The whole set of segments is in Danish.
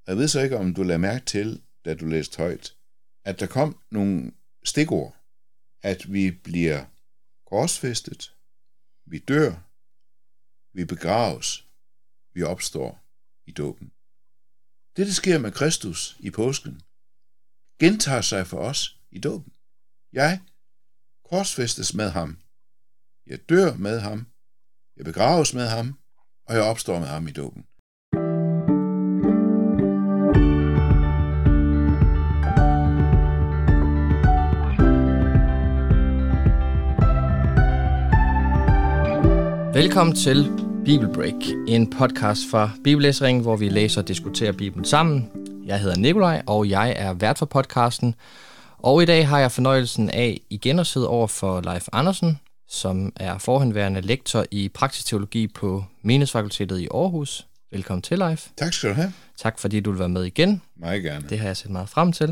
Jeg ved så ikke, om du lagde mærke til, da du læste højt, at der kom nogle stikord, at vi bliver korsfæstet, vi dør, vi begraves, vi opstår i dåben. Det, der sker med Kristus i påsken, gentager sig for os i dåben. Jeg korsfæstes med ham. Jeg dør med ham. Jeg begraves med ham. Og jeg opstår med ham i dåben. Velkommen til Bibelbreak, en podcast fra Bibellæseringen, hvor vi læser og diskuterer Bibelen sammen. Jeg hedder Nikolaj, og jeg er vært for podcasten. Og i dag har jeg fornøjelsen af igen at sidde over for Leif Andersen, som er forhenværende lektor i praktisk teologi på Menighedsfakultetet i Aarhus. Velkommen til, Leif. Tak skal du have. Tak fordi du vil være med igen. Meget gerne. Det har jeg set meget frem til.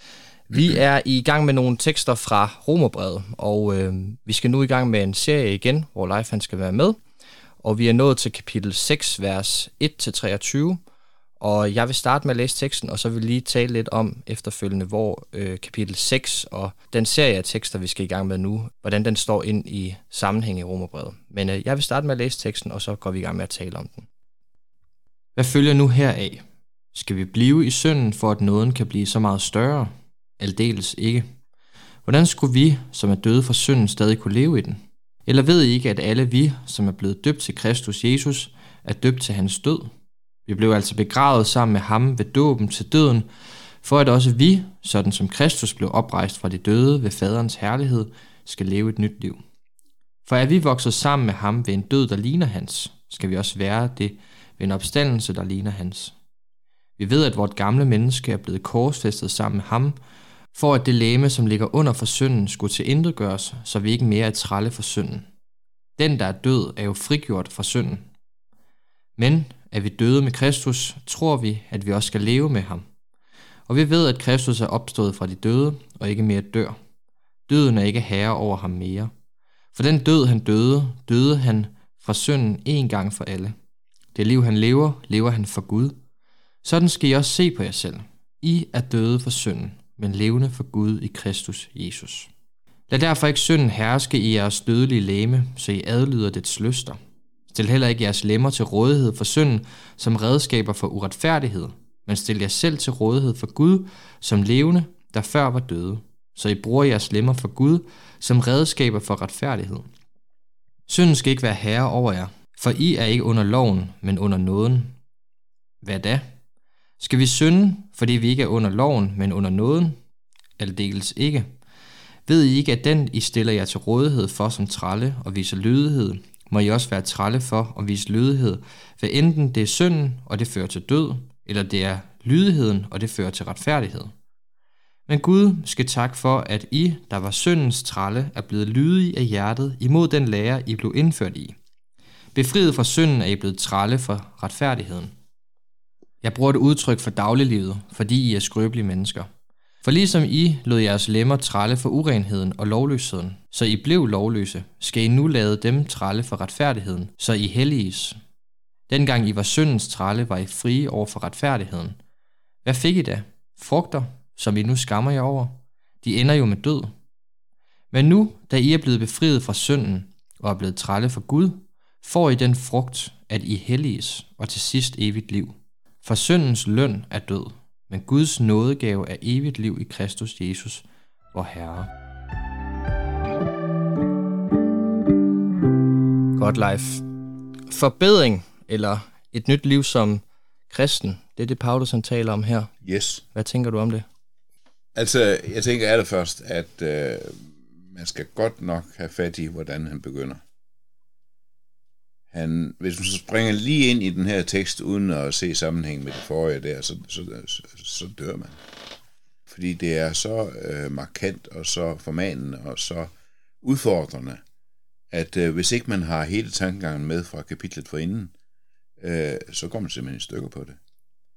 Vi er i gang med nogle tekster fra Romerbrevet, og vi skal nu i gang med en serie igen, hvor Leif han skal være med. Og vi er nået til kapitel 6, vers 1-23, og jeg vil starte med at læse teksten, og så vil vi lige tale lidt om efterfølgende, hvor kapitel 6 og den serie af tekster, vi skal i gang med nu, hvordan den står ind i sammenhæng i Romerbrevet. Men jeg vil starte med at læse teksten, og så går vi i gang med at tale om den. Hvad følger nu heraf? Skal vi blive i synden, for at nåden kan blive så meget større? Aldeles ikke. Hvordan skulle vi, som er døde fra synden, stadig kunne leve i den? Eller ved I ikke, at alle vi, som er blevet døbt til Kristus Jesus, er døbt til hans død? Vi blev altså begravet sammen med ham ved dåben til døden, for at også vi, sådan som Kristus blev oprejst fra de døde ved faderens herlighed, skal leve et nyt liv. For er vi vokset sammen med ham ved en død, der ligner hans, skal vi også være det ved en opstandelse, der ligner hans. Vi ved, at vort gamle menneske er blevet korsfæstet sammen med ham, for at det legeme, som ligger under for synden, skulle tilintetgøres, så vi ikke mere er trælle for synden. Den, der er død, er jo frigjort fra synden. Men er vi døde med Kristus, tror vi, at vi også skal leve med ham. Og vi ved, at Kristus er opstået fra de døde, og ikke mere dør. Døden er ikke herre over ham mere. For den død, han døde, døde han fra synden en gang for alle. Det liv, han lever, lever han for Gud. Sådan skal I også se på jer selv. I er døde for synden, men levende for Gud i Kristus Jesus. Lad derfor ikke synden herske i jeres dødelige legeme, så I adlyder dets lyster. Stil heller ikke jeres lemmer til rådighed for synden som redskaber for uretfærdighed, men stil jer selv til rådighed for Gud som levende, der før var døde, så I bruger jeres lemmer for Gud som redskaber for retfærdighed. Synden skal ikke være herre over jer, for I er ikke under loven, men under nåden. Hvad da? Skal vi synde, fordi vi ikke er under loven, men under nåden? Aldeles ikke. Ved I ikke, at den, I stiller jer til rådighed for som trælle og viser lydighed, må I også være trælle for og vise lydighed, hvad enten det er synden, og det fører til død, eller det er lydigheden, og det fører til retfærdighed. Men Gud skal tak for, at I, der var syndens trælle, er blevet lydige af hjertet imod den lære, I blev indført i. Befriet fra synden er I blevet trælle for retfærdigheden. Jeg bruger et udtryk for dagliglivet, fordi I er skrøbelige mennesker. For ligesom I lod jeres lemmer trælle for urenheden og lovløsheden, så I blev lovløse, skal I nu lade dem trælle for retfærdigheden, så I helliges. Dengang I var syndens trælle, var I frie over for retfærdigheden. Hvad fik I da? Frugter, som I nu skammer jer over? De ender jo med død. Men nu, da I er blevet befriet fra synden og er blevet trælle for Gud, får I den frugt, at I helliges og til sidst evigt liv. For syndens løn er død, men Guds nådegave er evigt liv i Kristus Jesus, vor Herre. Godt, Leif. Forbedring, eller et nyt liv som kristen, det er det, Paulus han taler om her. Yes. Hvad tænker du om det? Altså, jeg tænker allerførst, at man skal godt nok have fat i, hvordan han begynder. Hvis man så springer lige ind i den her tekst, uden at se sammenhæng med det forrige der, så dør man. Fordi det er så markant og så formanende og så udfordrende, at hvis ikke man har hele tankegangen med fra kapitlet forinden, så går man simpelthen i stykker på det.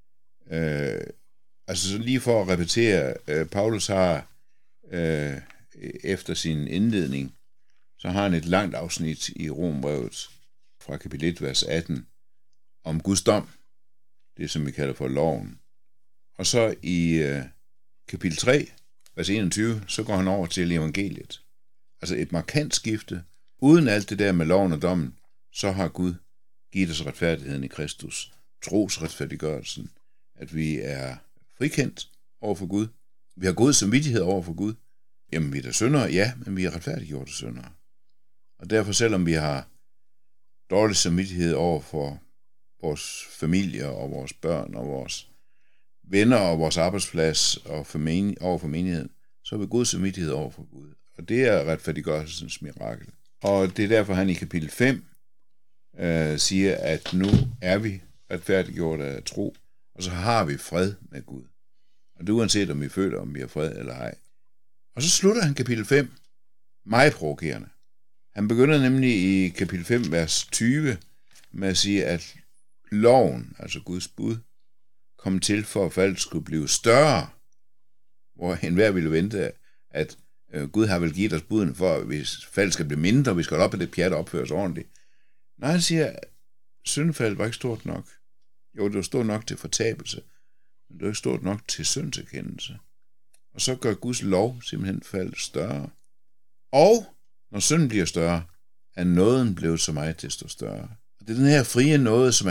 Altså så lige for at repetere, Paulus har efter sin indledning, så har han et langt afsnit i Romerbrevet fra kapitel 1, vers 18, om Guds dom, det som vi kalder for loven, Og så i kapitel 3, vers 21, så går han over til evangeliet. Altså et markant skifte. Uden alt det der med loven og dommen, så har Gud givet os retfærdigheden i Kristus. Trosretfærdiggørelsen. At vi er frikendt over for Gud. Vi har god samvittighed over for Gud. Jamen, vi er da syndere, ja, men vi er retfærdiggjorte syndere. Og derfor, selvom vi har dårlig samvittighed over for vores familie og vores børn og vores venner og vores arbejdsplads og over for menigheden, så har vi god samvittighed over for Gud. Og det er retfærdiggørelsens mirakel. Og det er derfor, han i kapitel 5 siger, at nu er vi retfærdiggjort af tro, og så har vi fred med Gud. Og det uanset om vi føler, om vi har fred eller ej. Og så slutter han kapitel 5 meget provokerende. Han begynder nemlig i kapitel 5, vers 20, med at sige, at loven, altså Guds bud, kom til for, at faldet skulle blive større, hvor enhver ville vente, at Gud har vel givet os buden for, at hvis faldet skal blive mindre, vi skal op på det pjat og opføre os ordentligt. Nej, han siger, at syndefaldet var ikke stort nok. Jo, det var stort nok til fortabelse, men det var ikke stort nok til syndserkendelse. Og så gør Guds lov simpelthen faldet større. Og når synden bliver større, er nåden blevet så meget desto større. Og det er den her frie nåde, som er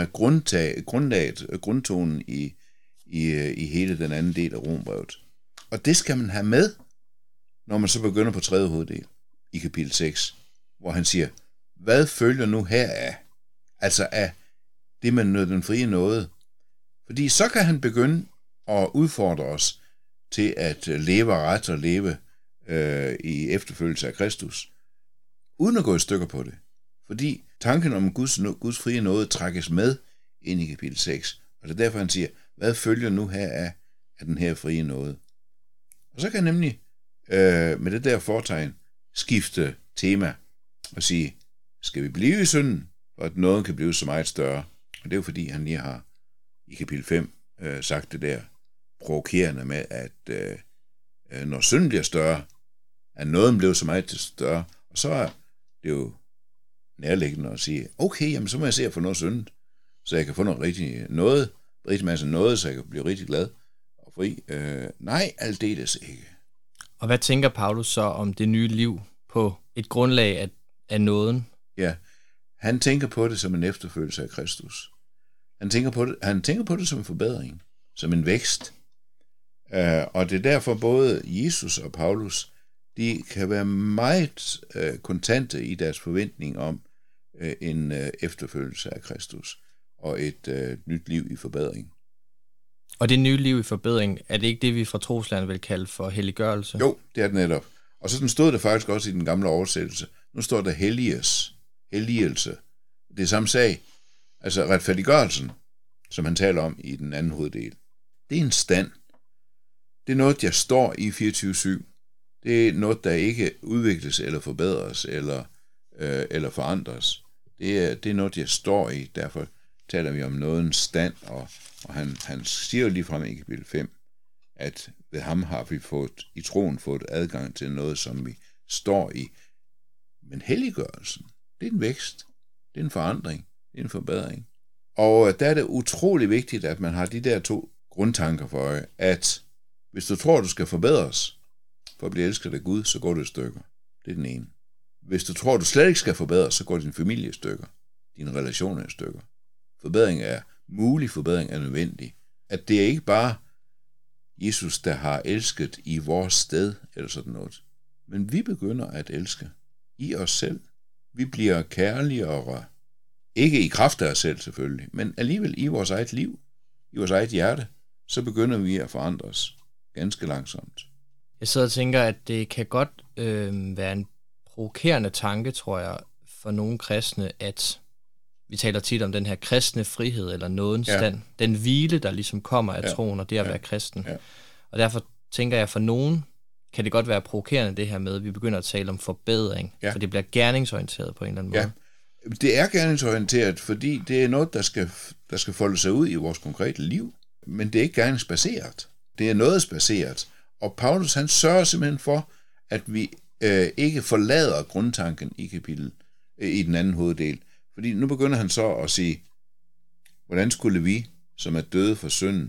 grundtonen i hele den anden del af Romerbrevet. Og det skal man have med, når man så begynder på tredje hoveddel i kapitel 6, hvor han siger, hvad følger nu heraf? Altså af det med den frie nåde. Fordi så kan han begynde at udfordre os til at leve ret og leve i efterfølgelse af Kristus, uden at gå i stykker på det. Fordi tanken om Guds frie nåde trækkes med ind i kapitel 6. Og det er derfor, han siger, hvad følger nu heraf af den her frie nåde? Og så kan han nemlig med det der fortegn skifte tema og sige, skal vi blive i synden, for at nåden kan blive så meget større? Og det er jo fordi, han lige har i kapitel 5 sagt det der provokerende med, at når synden bliver større, at nåden bliver så meget større, og så er det jo nærliggende at sige, okay, jamen så må jeg se at få noget syndet, så jeg kan få noget rigtig masse noget, så jeg kan blive rigtig glad og fri. Nej, aldeles ikke. Og hvad tænker Paulus så om det nye liv på et grundlag af nåden? Ja, han tænker på det som en efterfølgelse af Kristus. Han tænker på det som en forbedring, som en vækst. Og det er derfor både Jesus og Paulus, de kan være meget kontante i deres forventning om en efterfølgelse af Kristus og et nyt liv i forbedring. Og det nye liv i forbedring, er det ikke det, vi fra troslæren vil kalde for helliggørelse? Jo, det er det netop. Og så den stod der faktisk også i den gamle oversættelse. Nu står der helligelse. Det er samme sag. Altså retfærdiggørelsen, som han taler om i den anden hoveddel. Det er en stand. Det er noget, der står i 24/7. Det er noget, der ikke udvikles eller forbedres eller forandres. Det er noget, der står i. Derfor taler vi om nådens stand, og han siger jo lige frem i kapitel 5, at ved ham har vi i troen fået adgang til noget, som vi står i. Men helliggørelsen, det er en vækst, det er en forandring, det er en forbedring. Og der er det utrolig vigtigt, at man har de der to grundtanker for øje, at hvis du tror, du skal forbedres for at blive elsket af Gud, så går du i stykker. Det er den ene. Hvis du tror, du slet ikke skal forbedres, så går din familie i stykker. Dine relationer i stykker. Forbedring er mulig, forbedring er nødvendig. At det er ikke bare Jesus, der har elsket i vores sted, eller sådan noget. Men vi begynder at elske i os selv. Vi bliver kærligere. Ikke i kraft af os selv selvfølgelig, men alligevel i vores eget liv, i vores eget hjerte, så begynder vi at forandre os ganske langsomt. Jeg sidder og tænker, at det kan godt være en provokerende tanke, tror jeg, for nogle kristne, at vi taler tit om den her kristne frihed, eller nådens stand. Den hvile, der ligesom kommer af troen, og det at være kristen. Ja. Og derfor tænker jeg, for nogen kan det godt være provokerende, det her med, at vi begynder at tale om forbedring, for det bliver gerningsorienteret på en eller anden måde. Det er gerningsorienteret, fordi det er noget, der skal folde sig ud i vores konkrete liv, men det er ikke gerningsbaseret. Det er nådesbaseret. Og Paulus, han sørger simpelthen for, at vi ikke forlader grundtanken i den anden hoveddel. Fordi nu begynder han så at sige, hvordan skulle vi, som er døde for synden,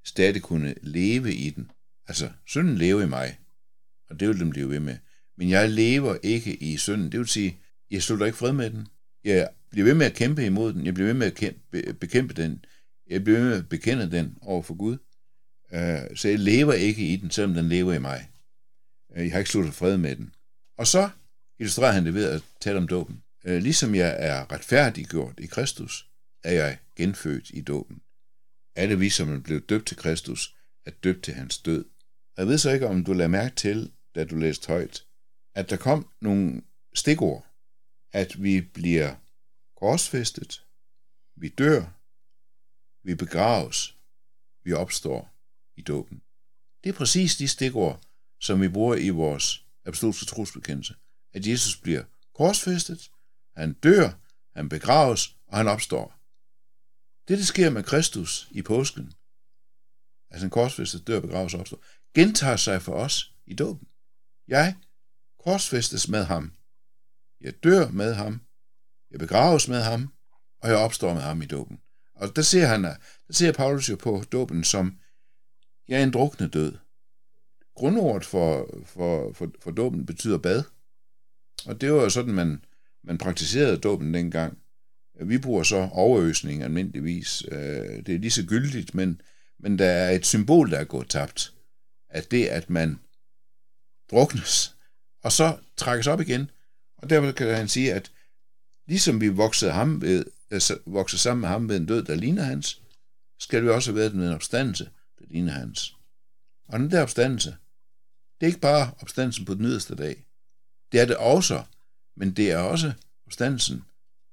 stadig kunne leve i den. Altså, synden lever i mig, og det vil den blive ved med. Men jeg lever ikke i synden. Det vil sige, jeg slutter ikke fred med den. Jeg bliver ved med at kæmpe imod den. Jeg bliver ved med at bekæmpe den. Jeg bliver ved med at bekende den over for Gud. Så jeg lever ikke i den, selvom den lever i mig. Jeg har ikke sluttet fred med den. Og så illustrerer han det ved at tale om dåben. Ligesom jeg er retfærdiggjort i Kristus, er jeg genfødt i dåben. Alle vi, som er blevet døbt til Kristus, er døbt til hans død. Jeg ved så ikke, om du lader mærke til, da du læste højt, at der kom nogle stikord, at vi bliver korsfæstet, vi dør, vi begraves, vi opstår i dåben. Det er præcis de stikord, som vi bruger i vores apostolske trosbekendelse. At Jesus bliver korsfæstet, han dør, han begraves, og han opstår. Det sker med Kristus i påsken, altså en korsfæstet, dør, begraves og opstår, gentager sig for os i dåben. Jeg korsfæstes med ham. Jeg dør med ham. Jeg begraves med ham, og jeg opstår med ham i dåben. Og der ser Paulus jo på dåben som, jeg er en drukne død. Grundordet for dåben betyder bad. Og det var jo sådan, man praktiserede dåben dengang. Vi bruger så overøsning almindeligvis. Det er lige så gyldigt, men der er et symbol, der er gået tabt. At det, at man druknes, og så trækkes op igen. Og derfor kan han sige, at ligesom vi voksede sammen med ham ved en død, der ligner hans, skal vi også have været med en opstandelse, der ligner hans. Og den der opstandelse, det er ikke bare opstandelsen på den yderste dag. Det er det også, men det er også opstandelsen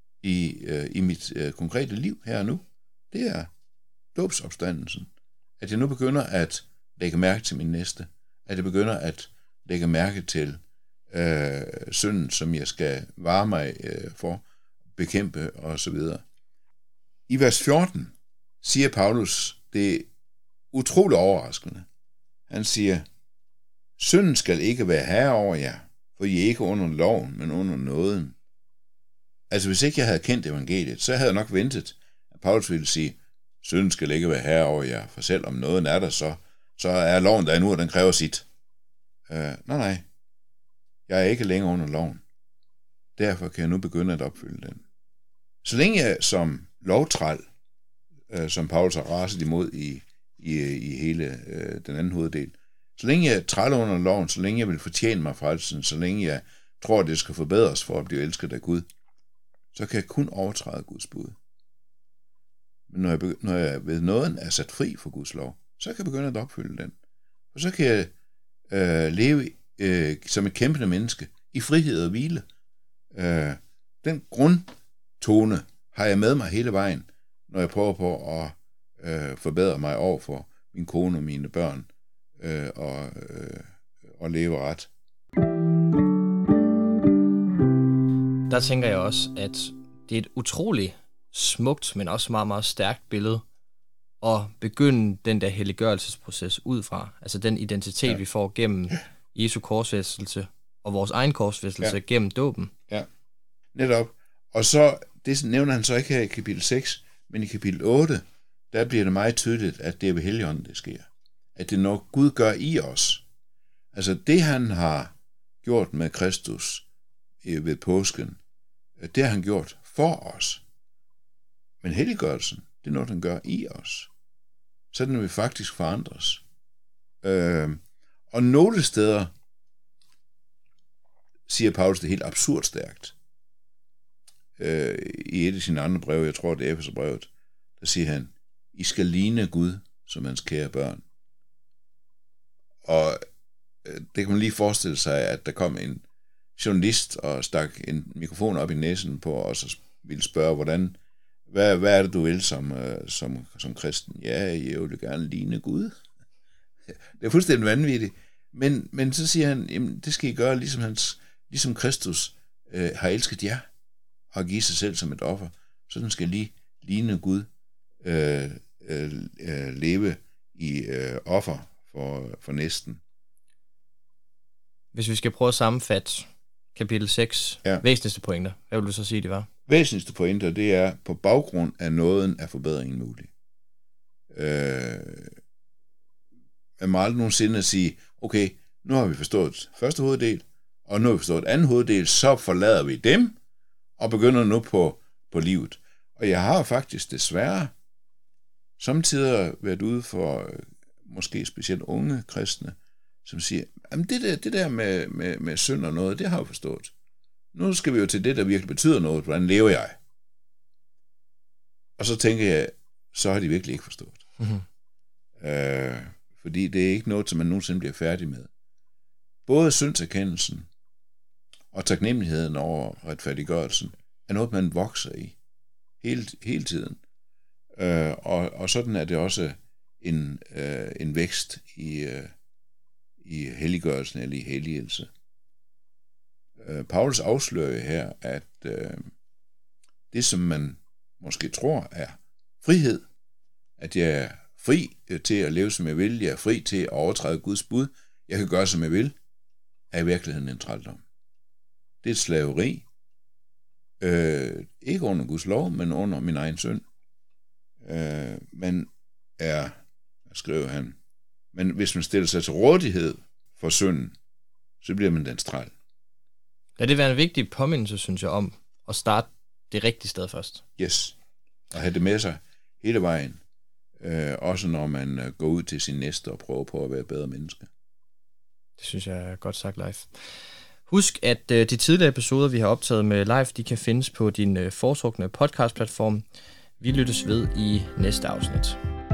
i mit konkrete liv her og nu. Det er dåbsopstandelsen. At jeg nu begynder at lægge mærke til min næste. At jeg begynder at lægge mærke til synden, som jeg skal vare mig for, bekæmpe osv. I vers 14 siger Paulus, det er utroligt overraskende. Han siger, synden skal ikke være herre over jer, for I er ikke under loven, men under nåden. Altså hvis ikke jeg havde kendt evangeliet, så havde jeg nok ventet, at Paulus ville sige, synden skal ikke være herre over jer, for selvom nåden er der, så er loven der endnu, og den kræver sit. Nej. Jeg er ikke længere under loven. Derfor kan jeg nu begynde at opfylde den. Så længe jeg som lovtræl, som Paulus har raset imod i hele den anden hoveddel, så længe jeg træller under loven, så længe jeg vil fortjene mig frelsen, så længe jeg tror, at det skal forbedres for at blive elsket af Gud, så kan jeg kun overtræde Guds bud. Men når jeg ved nåden er sat fri for Guds lov, så kan jeg begynde at opfylde den. Og så kan jeg leve som et kæmpende menneske i frihed og hvile. Den grundtone har jeg med mig hele vejen, når jeg prøver på at forbedre mig over for min kone og mine børn og leve ret. Der tænker jeg også, at det er et utroligt smukt, men også meget, meget stærkt billede at begynde den der helliggørelsesproces ud fra. Altså den identitet, vi får gennem Jesu korsfæstelse og vores egen korsfæstelse gennem dåben. Ja, netop. Og så, det nævner han så ikke her i kapitel 6, men i kapitel 8, der bliver det meget tydeligt, at det er ved Helligånden, det sker. At det er noget, Gud gør i os. Altså det, han har gjort med Kristus ved påsken, det har han gjort for os. Men helliggørelsen, det er noget, han gør i os. Sådan at vi faktisk forandres. Og nogle steder siger Paulus det helt absurd stærkt. I et af sine andre breve, jeg tror det er Efeserbrevet, der siger han, I skal ligne Gud som hans kære børn. Og det kan man lige forestille sig, at der kom en journalist og stak en mikrofon op i næsen på os og ville spørge, hvad er det, du vil som kristen? Ja, jeg vil gerne ligne Gud. Det er fuldstændig vanvittigt. Men så siger han, jamen, det skal I gøre, ligesom Kristus har elsket jer og givet sig selv som et offer. Sådan skal lige ligne Gud leve i offer for næsten. Hvis vi skal prøve at sammenfatte kapitel 6, væsentligste pointer, hvad vil du så sige, det var? Væsentligste pointer, det er, på baggrund af nåden er forbedringen mulig. man må aldrig nogensinde sige, okay, nu har vi forstået første hoveddel, og nu har vi forstået anden hoveddel, så forlader vi dem, og begynder nu på livet. Og jeg har faktisk desværre samtidig været ude for måske specielt unge kristne, som siger, jamen det der med synd og noget, det har jeg forstået. Nu skal vi jo til det, der virkelig betyder noget. Hvordan lever jeg? Og så tænker jeg, så har de virkelig ikke forstået. Mm-hmm. Fordi det er ikke noget, som man nogensinde bliver færdig med. Både syndserkendelsen og taknemmeligheden over retfærdiggørelsen er noget, man vokser i hele tiden. Og sådan er det også en vækst i helliggørelsen eller i helligelse. Paulus afslører her, at det, som man måske tror er frihed, at jeg er fri til at leve, som jeg vil, jeg er fri til at overtræde Guds bud, jeg kan gøre, som jeg vil, er i virkeligheden en trældom. Det er et slaveri, ikke under Guds lov, men under min egen synd. Man er, skriver han, men hvis man stiller sig til rådighed for synden, så bliver man dens træl. Lad det være en vigtig påmindelse, synes jeg, om at starte det rigtige sted først. Yes, og have det med sig hele vejen. Også når man går ud til sin næste og prøver på at være bedre menneske. Det synes jeg er godt sagt, Leif. Husk, at de tidligere episoder, vi har optaget med Leif, de kan findes på din foretrukne podcastplatform. Vi lyttes ved i næste afsnit.